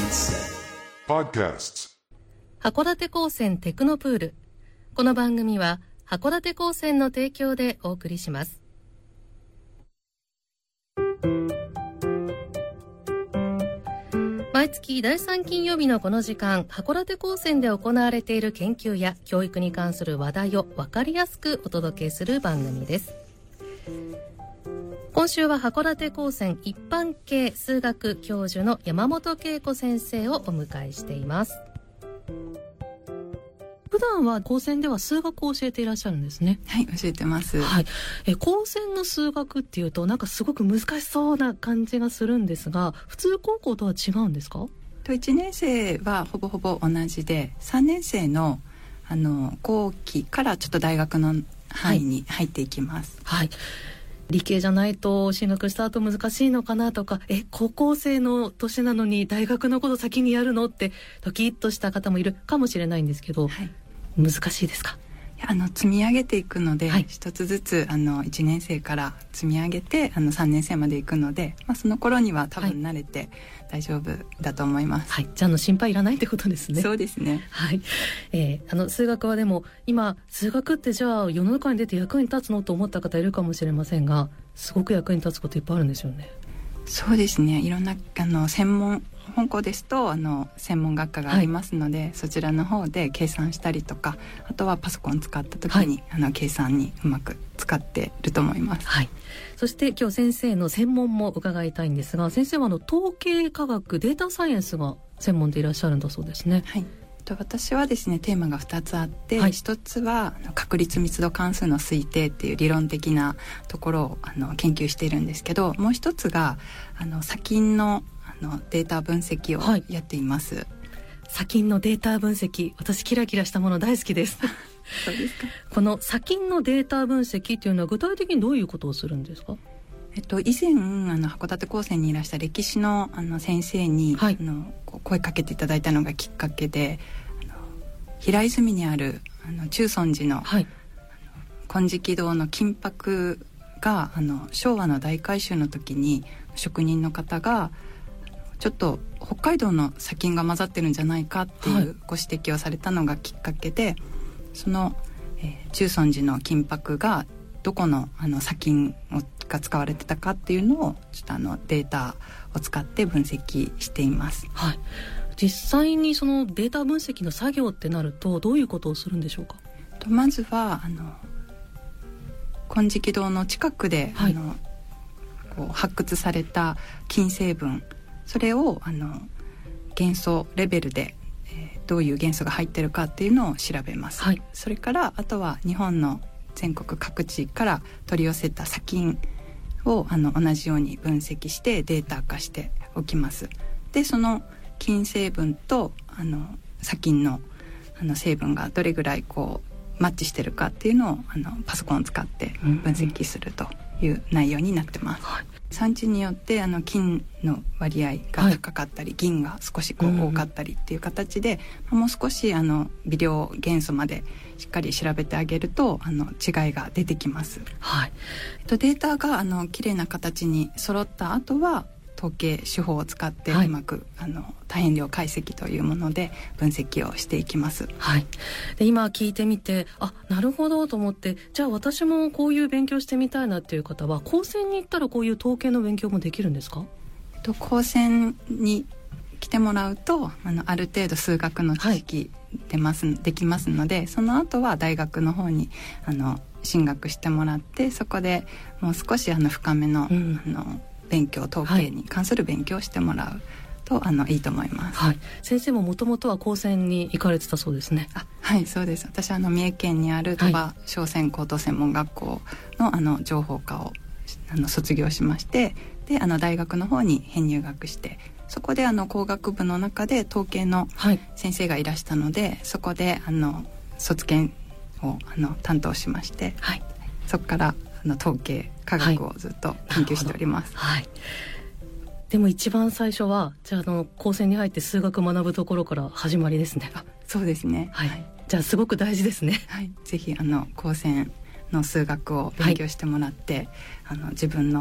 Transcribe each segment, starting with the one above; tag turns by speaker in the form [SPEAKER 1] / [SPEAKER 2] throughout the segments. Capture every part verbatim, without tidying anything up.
[SPEAKER 1] Podcasts
[SPEAKER 2] 函館高専テクノプール。この番組は函館高専の提供でお送りします。毎月だいさん金曜日のこの時間、函館高専で行われている研究や教育に関する話題を分かりやすくお届けする番組です。今週は函館高専一般系数学教授の山本恵子先生をお迎えしています。普段は高専では数学を教えていらっしゃるんですね。
[SPEAKER 3] はい、教えてます。
[SPEAKER 2] はい、え高専の数学っていうとなんかすごく難しそうな感じがするんですが、普通高校とは違うんですか？
[SPEAKER 3] といちねん生はほぼほぼ同じで、さんねん生のあの後期からちょっと大学の範囲に入っていきます。
[SPEAKER 2] はい、はい、理系じゃないと進学した後難しいのかなとか、え高校生の年なのに大学のこと先にやるのってドキッとした方もいるかもしれないんですけど、はい、難しいですか？
[SPEAKER 3] いやあの積み上げていくので、
[SPEAKER 2] はい、
[SPEAKER 3] 一つずつあのいちねん生から積み上げてあのさんねん生までいくので、まあ、その頃には多分慣れて大丈夫だと思います。
[SPEAKER 2] はい、じゃあの心配いらないってことですね。
[SPEAKER 3] そうですね。
[SPEAKER 2] はい、えー、あの数学はでも今数学ってじゃあ世の中に出て役に立つのと思った方いるかもしれませんが、すごく役に立つこといっぱいあるんですよね。
[SPEAKER 3] そうですね、いろんなあの専門本校ですとあの専門学科がありますので、はい、そちらの方で計算したりとか、あとはパソコン使った時に、はい、あの計算にうまく使っていると思います。
[SPEAKER 2] はい、そして今日先生の専門も伺いたいんですが、先生はあの統計科学データサイエンスが専門でいらっしゃるんだそうですね。
[SPEAKER 3] はい、私はですねテーマがふたつあって、
[SPEAKER 2] はい、
[SPEAKER 3] ひとつは確率密度関数の推定っていう理論的なところをあの研究しているんですけど、もう一つがあの砂金のあのデータ分析をやっています。はい、
[SPEAKER 2] 砂金のデータ分析、私キラキラしたもの大好きです。
[SPEAKER 3] そうですか。
[SPEAKER 2] この砂金のデータ分析っていうのは具体的にどういうことをするんですか？
[SPEAKER 3] えっと、以前あの函館高専にいらした歴史 の, あの先生に、はい、あの声かけていただいたのがきっかけで、あの平泉にあるあの中尊寺の、はい、あの金色堂の金箔があの昭和の大改修の時に職人の方がちょっと北海道の砂金が混ざってるんじゃないかっていうご指摘をされたのがきっかけで、はい、その、えー、中尊寺の金箔がどこ の, あの砂金が使われてたかっていうのをちょっとあのデータを使って分析しています。
[SPEAKER 2] はい、実際にそのデータ分析の作業ってなるとどういうことをするんでしょうか？
[SPEAKER 3] とまずはあの金色堂の近くで、はい、あのこう発掘された金成分、それをあの元素レベルで、えー、どういう元素が入ってるかっていうのを調べます。はい、それからあとは日本の全国各地から取り寄せた砂金をあの同じように分析してデータ化しておきます。でその金成分とあの砂金 の, あの成分がどれぐらいこうマッチしてるかっていうのをあのパソコンを使って分析するという内容になってます。はい、産地によってあの金の割合が高かったり、はい、銀が少しこう多かったりっていう形で、うん、もう少しあの微量元素までしっかり調べてあげるとあの違いが出てきます。はい、えっと、データがあの綺麗な形に揃った後は統計手法を使ってうまく、はい、あの多変量解析というもので分析をしていきます。
[SPEAKER 2] はい、で今聞いてみて、あ、なるほどと思って、じゃあ私もこういう勉強してみたいなっていう方は高専に行ったらこういう統計の勉強もできるんですか？
[SPEAKER 3] えっと、高専に来てもらうと あ, のある程度数学の知識出ます、はい、できますので、その後は大学の方にあの進学してもらって、そこでもう少しあの深めの、うん、あの勉強、統計に関する勉強をしてもらうと、はい、あのいいと思います。
[SPEAKER 2] はい、先生ももともとは高専に行かれてたそうですね。
[SPEAKER 3] あ、はい、そうです。私はあの三重県にある鳥羽商船高等専門学校 の, あの情報科をあの卒業しまして、であの大学の方に編入学して、そこであの工学部の中で統計の先生がいらしたので、はい、そこであの卒検をあの担当しまして、はい、そこからあの統計科学をずっと研究しております。
[SPEAKER 2] はい、でも一番最初はじゃあ、あの高専に入って数学学ぶところから始まりですね。
[SPEAKER 3] あ、そうですね。
[SPEAKER 2] はいはい、じゃあすごく大事ですね。
[SPEAKER 3] はい、ぜひあの高専の数学を勉強してもらって、はい、あの自分の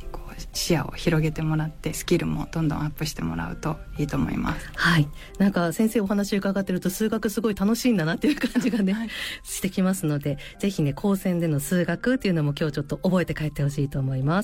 [SPEAKER 3] こう視野を広げてもらってスキルもどんどんアップしてもらうといいと思います。
[SPEAKER 2] はい、なんか先生お話伺ってると数学すごい楽しいんだなっていう感じがね、はい、してきますので、ぜひね高専での数学っていうのも今日ちょっと覚えて帰ってほしいと思います。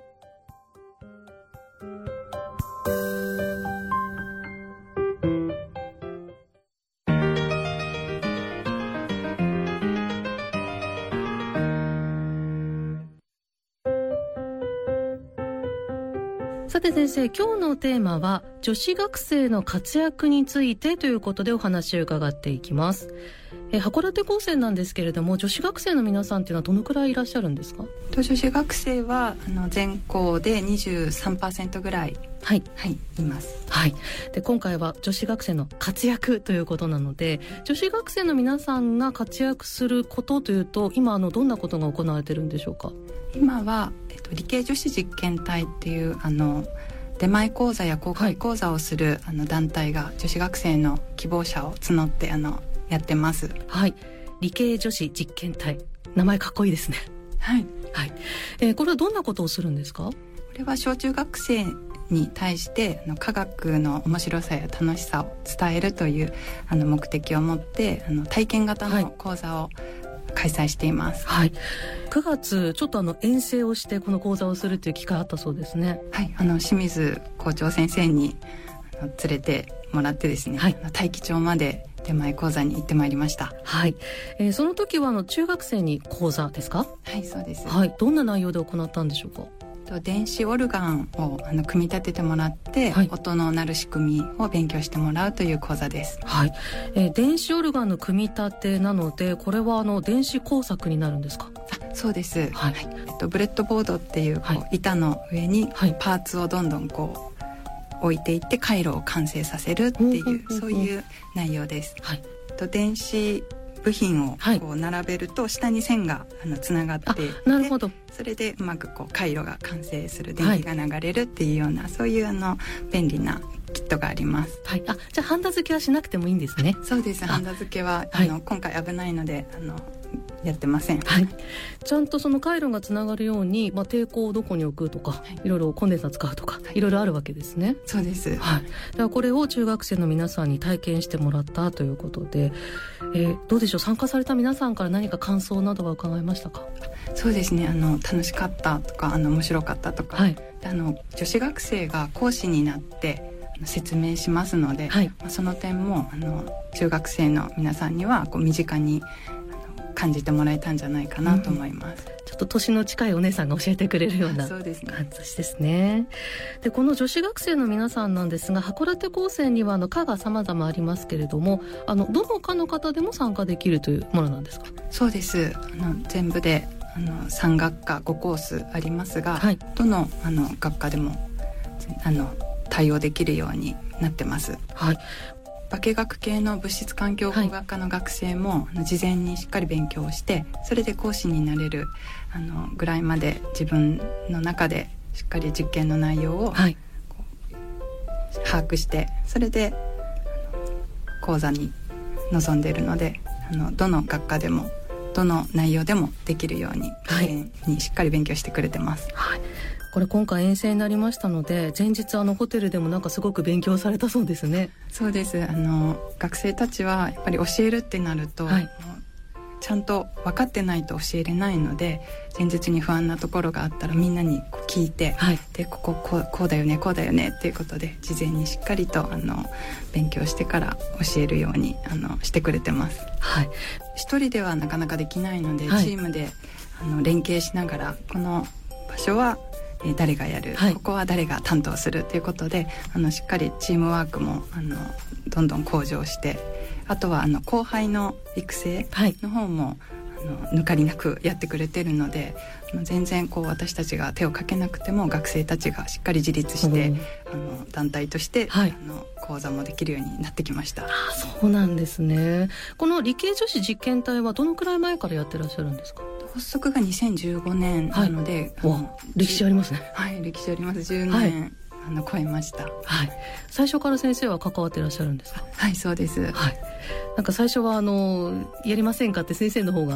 [SPEAKER 2] さて先生、今日のテーマは女子学生の活躍についてということでお話を伺っていきます。え函館高専なんですけれども、女子学生の皆さんっていうのはどのくらいいらっしゃるんですか？
[SPEAKER 3] 女子学生はあの全校で にじゅうさんパーセント ぐらい、
[SPEAKER 2] はい
[SPEAKER 3] はい、います。
[SPEAKER 2] はい。で今回は女子学生の活躍ということなので、女子学生の皆さんが活躍することというと、今あのどんなことが行われてるんでしょうか？
[SPEAKER 3] 今は、えっと、理系女子実験隊っていうあの出前講座や公開講座をする、はい、あの団体が女子学生の希望者を募ってあのやってます。
[SPEAKER 2] はい、理系女子実験隊、名前かっこいいですね。
[SPEAKER 3] はい、
[SPEAKER 2] はい。えー、これはどんなことをするんですか？こ
[SPEAKER 3] れは小中学生に対してあの科学の面白さや楽しさを伝えるというあの目的を持ってあの体験型の講座を、はい、開催しています。
[SPEAKER 2] はい、くがつちょっとあの遠征をしてこの講座をするという機会あったそうですね。
[SPEAKER 3] はい、あの清水校長先生にあの連れてもらってですね、はい、大樹町まで出前講座に行ってまいりました。
[SPEAKER 2] はい、えー、その時はあの中学生に講座ですか？
[SPEAKER 3] はい、そうです。
[SPEAKER 2] はい、どんな内容で行ったんでしょうか？
[SPEAKER 3] 電子オルガンをあの組み立ててもらって、はい、音の鳴る仕組みを勉強してもらうという講座です。
[SPEAKER 2] はい、えー、電子オルガンの組み立てなので、これはあの電子工作になるんですか？
[SPEAKER 3] あ、そうです。
[SPEAKER 2] はい、
[SPEAKER 3] えっと、ブレッドボードっていう、こう、はい、板の上にパーツをどんどんこう置いていって回路を完成させるっていう、うんうん、そういう内容です。はい、えっと、電子部品をこう並べると下に線があのつながっていて、
[SPEAKER 2] なるほど、
[SPEAKER 3] それでうまくこう回路が完成する、電気が流れるっていうような、はい、そういうあの便利なキットがあります。
[SPEAKER 2] はい、あ、じゃあハンダ付けはしなくてもいいんですね。
[SPEAKER 3] そうです。ハンダ付けはあの、はい、今回危ないのであのやってません。
[SPEAKER 2] はい、ちゃんとその回路がつながるように、まあ、抵抗をどこに置くとか、はい、いろいろコンデンサー使うとか、はい、いろいろあるわけですね。
[SPEAKER 3] そうです。
[SPEAKER 2] はい、だからこれを中学生の皆さんに体験してもらったということで、えー、どうでしょう、参加された皆さんから何か感想などは伺いましたか？
[SPEAKER 3] そうですね、あの楽しかったとかあの面白かったとか、はい、あの女子学生が講師になって説明しますので、はい、まあ、その点もあの中学生の皆さんにはこう身近に感じてもらえたんじゃないかなと思います。
[SPEAKER 2] うん、ちょっと年の近いお姉さんが教えてくれるような感じですね。で、この女子学生の皆さんなんですが、函館高専にはあの科が様々ありますけれども、あのどの科の方でも参加できるというものなんですか？
[SPEAKER 3] そうです。あの全部であのさん学科ごコースありますが、はい、どのあの学科でもあの対応できるようになってます。はい、化学系の物質環境工学科の学生も、はい、事前にしっかり勉強して、それで講師になれるあのぐらいまで自分の中でしっかり実験の内容を、はい、把握して、それで講座に臨んでいるので、あのどの学科でもどの内容でもできるように、はい、にしっかり勉強してくれてます。はい、
[SPEAKER 2] これ今回遠征になりましたので、前日あのホテルでもなんかすごく勉強されたそうですね。
[SPEAKER 3] そうです。あの学生たちはやっぱり教えるってなると、はい、ちゃんと分かってないと教えれないので、前日に不安なところがあったらみんなにこう聞いて、はい、でこここう、こうだよねこうだよねっていうことで事前にしっかりとあの勉強してから教えるようにあのしてくれてます。はい、一人ではなかなかできないので、はい、チームであの連携しながら、この場所は誰がやる、はい、ここは誰が担当するということで、あのしっかりチームワークもあのどんどん向上して、あとはあの後輩の育成の方も、はい、あの抜かりなくやってくれてるので、あの全然こう私たちが手をかけなくても学生たちがしっかり自立して、うん、あの団体として、はい、あの講座もできるようになってきました。
[SPEAKER 2] あ、そうなんですね。この理系女子実験隊はどのくらい前からやってらっしゃるんですか？
[SPEAKER 3] 発足がにせんじゅうごねんなので、
[SPEAKER 2] はい、あの歴史ありますね。
[SPEAKER 3] はい、歴史あります。じゅうねん、はい、あの超えました。
[SPEAKER 2] はい、最初から先生は関わってらっしゃるんですか？
[SPEAKER 3] はい、そうです。
[SPEAKER 2] はい、なんか最初はあのやりませんかって先生の方が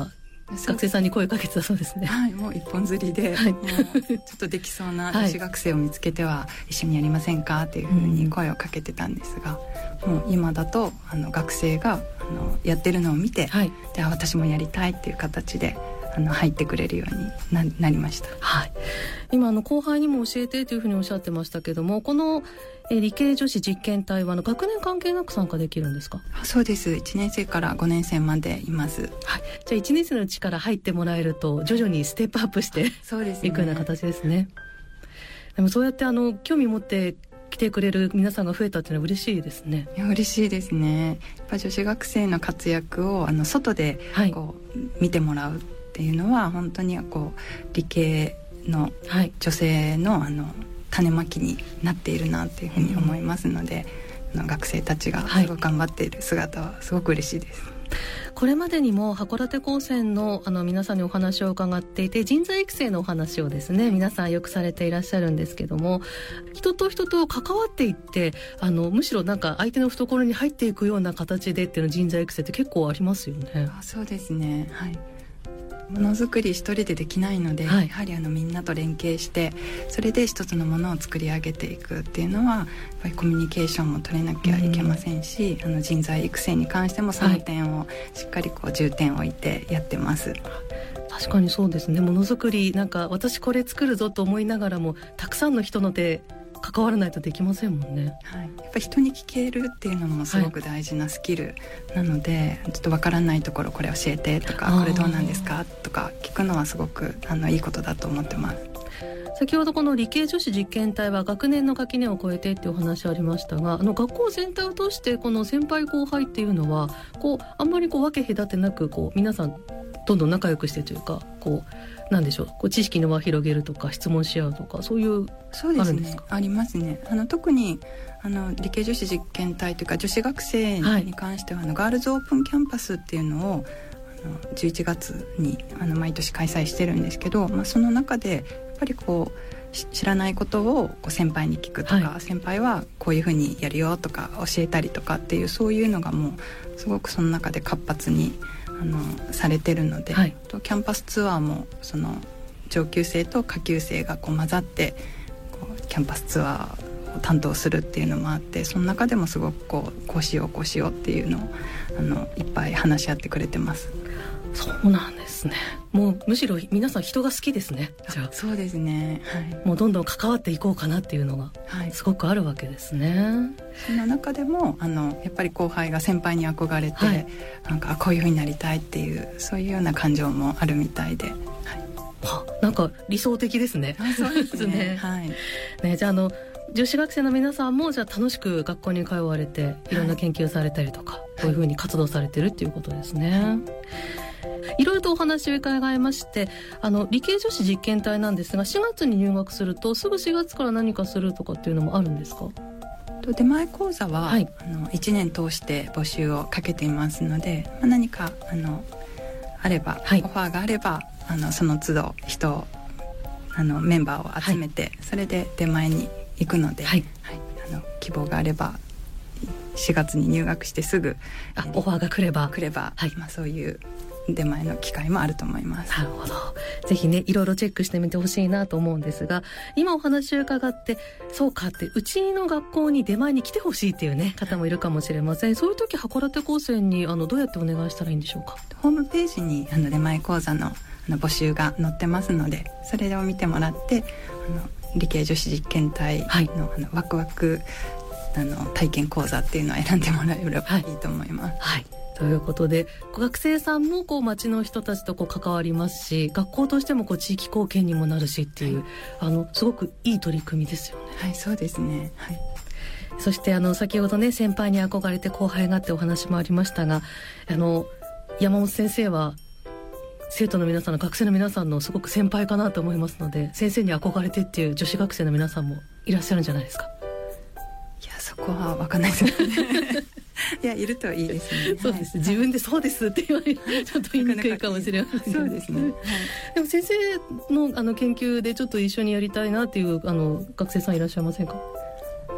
[SPEAKER 2] 学生さんに声かけてたそうですね。
[SPEAKER 3] はい、もう一本釣りで、はい、もうちょっとできそうな女子学生を見つけては一緒にやりませんかっていうふうに声をかけてたんですが、うん、もう今だとあの学生があのやってるのを見て、はい、で私もやりたいっていう形であの入ってくれるように な, なりました。
[SPEAKER 2] はい、今あの後輩にも教えてというふうにおっしゃってましたけども、このえ理系女子実験隊はあの学年関係なく参加できるんですか？
[SPEAKER 3] そうです。いちねん生からごねん生までいます。
[SPEAKER 2] はい、じゃあいちねん生のうちから入ってもらえると徐々にステップアップして
[SPEAKER 3] そうですね、
[SPEAKER 2] いくような形ですね。でもそうやってあの興味持って来てくれる皆さんが増えたっていうのは嬉しいですね。
[SPEAKER 3] いや嬉しいですね。やっぱ女子学生の活躍をあの外でこう、はい、見てもらうっていうのは本当にこう理系の女性の、はい、あの種まきになっているなっていうふうに思いますので、うん、学生たちがすごく頑張っている姿はすごく嬉しいです。はい、
[SPEAKER 2] これまでにも函館高専 の, あの皆さんにお話を伺っていて、人材育成のお話をですね皆さんよくされていらっしゃるんですけども、人と人と関わっていってあのむしろなんか相手の懐に入っていくような形でっていうの人材育成って結構ありますよね。
[SPEAKER 3] あ、そうですね。はい、ものづくり一人でできないので、はい、やはりあのみんなと連携してそれで一つのものを作り上げていくっていうのはやっぱりコミュニケーションも取れなきゃいけませんし、うん、あの人材育成に関してもその点をしっかりこう重点を置いてやってます。はい、
[SPEAKER 2] 確かにそうですね。ものづくりなんか私これ作るぞと思いながらもたくさんの人の手関わらないとできませんもんね。
[SPEAKER 3] はい、やっぱり人に聞けるっていうのもすごく大事なスキルなので、はい、ちょっとわからないところこれ教えてとかこれどうなんですかとか聞くのはすごくあのいいことだと思ってます。
[SPEAKER 2] 先ほどこの理系女子実験隊は学年の垣根を越えてっていうお話ありましたが、あの学校全体を通してこの先輩後輩っていうのはこうあんまりこう分け隔てなくこう皆さんどんどん仲良くしてというかこうなんでしょう、こう知識の輪を広げるとか質問し合うとかそういう
[SPEAKER 3] そうですね、
[SPEAKER 2] あるんですか？
[SPEAKER 3] ありますね。あの特にあの理系女子実験隊というか女子学生に関しては、はい、あのガールズオープンキャンパスっていうのをあのじゅういちがつにあの毎年開催してるんですけど、まあ、その中でやっぱりこう知らないことをこう先輩に聞くとか、はい、先輩はこういうふうにやるよとか教えたりとかっていうそういうのがもうすごくその中で活発にあのされてるので、はい、とキャンパスツアーもその上級生と下級生がこう混ざってこうキャンパスツアーを担当するっていうのもあって、その中でもすごくこうこうしようこうしようっていうのをあのいっぱい話し合ってくれてます。
[SPEAKER 2] そうなんですね。もうむしろ皆さん人が好きですね。じゃあ
[SPEAKER 3] そうですね、はい、
[SPEAKER 2] もうどんどん関わっていこうかなっていうのがすごくあるわけですね。はい、
[SPEAKER 3] その中でもあのやっぱり後輩が先輩に憧れて、はい、なんかこういう風になりたいっていうそういうような感情もあるみたいで、はい、
[SPEAKER 2] はなんか理想的ですね。
[SPEAKER 3] あ、そうですね。はい。
[SPEAKER 2] ね、じゃああの女子学生の皆さんもじゃあ楽しく学校に通われていろんな研究されたりとか、はい、こういう風に活動されてるっていうことですね。はい、いろいろとお話を伺いまして、あの理系女子実験隊なんですがしがつに入学するとすぐしがつから何かするとかっていうのもあるんですか？
[SPEAKER 3] 出前講座は、はい、あのいちねん通して募集をかけていますので、まあ、何かあのあれば、はい、オファーがあればあのその都度人をあのメンバーを集めて、はい、それで出前に行くので、はいはい、あの希望があればしがつに入学してすぐ
[SPEAKER 2] あオファーが来れば
[SPEAKER 3] 来れば、はい、まあ、そういう出前の機会もあると思います。
[SPEAKER 2] なるほど。ぜひねいろいろチェックしてみてほしいなと思うんですが、今お話を伺ってそうかってうちの学校に出前に来てほしいっていうね方もいるかもしれません。そういう時函館高専にあのどうやってお願いしたらいいんでしょうか？
[SPEAKER 3] ホームページにあの出前講座のあの募集が載ってますので、それを見てもらってあの理系女子実験隊の、はい、あのワクワクあの体験講座っていうのを選んでもらえればいいと思います。
[SPEAKER 2] はい、はい、ということで学生さんもこう町の人たちとこう関わりますし、学校としてもこう地域貢献にもなるしっていう、はい、あのすごくいい取り組みですよね。
[SPEAKER 3] はい、そうですね。はい、
[SPEAKER 2] そしてあの先ほどね先輩に憧れて後輩がってお話もありましたが、あの山本先生は生徒の皆さんの学生の皆さんのすごく先輩かなと思いますので、先生に憧れてっていう女子学生の皆さんもいらっしゃるんじゃないですか？
[SPEAKER 3] いやそこは分かんないですね。いやいるといいですね。
[SPEAKER 2] そうです、はい、自分でそうですって言われるちょっと言いにくいかもしれません。
[SPEAKER 3] そうですね。はい、
[SPEAKER 2] でも先生のあの研究でちょっと一緒にやりたいなっていうあの学生さんいらっしゃいませんか？
[SPEAKER 3] えっと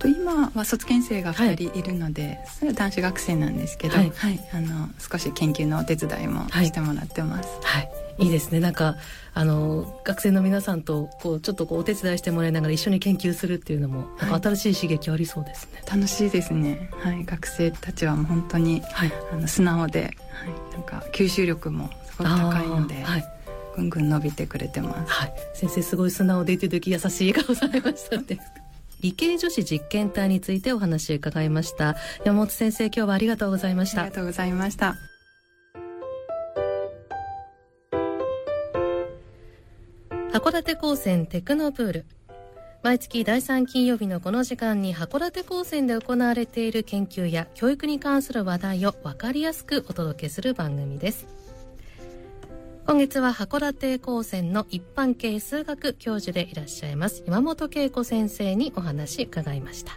[SPEAKER 3] と今は卒検生がふたりいるので、はい、それは男子学生なんですけど、はいはい、あの少し研究のお手伝いもしてもらってます。
[SPEAKER 2] はい、はい、いいですね。なんかあの学生の皆さんとこうちょっとこうお手伝いしてもらいながら一緒に研究するっていうのもなんか新しい刺激ありそうですね。
[SPEAKER 3] はい、楽しいですね。はい、学生たちはもう本当に、はい、あの素直で、はい、なんか吸収力もすごく高いので、はい、ぐんぐん伸びてくれてます。
[SPEAKER 2] はい、先生すごい素直で言ってる時優しい顔されましたね。理系女子実験体についてお話を伺いました。山本先生、今日はありがとうございました。
[SPEAKER 3] ありがとうございました。
[SPEAKER 2] 函館高専テクノプール、毎月だいさん金曜日のこの時間に函館高専で行われている研究や教育に関する話題を分かりやすくお届けする番組です。今月は函館高専の一般系数学教授でいらっしゃいます山本恵子先生にお話伺いました。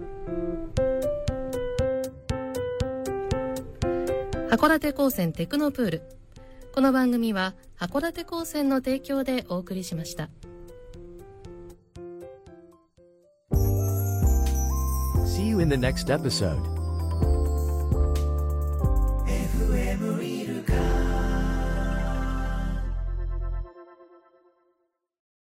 [SPEAKER 2] 函館高専テクノプール、この番組は函館高専の提供でお送りしました。
[SPEAKER 1] See you in the next episode.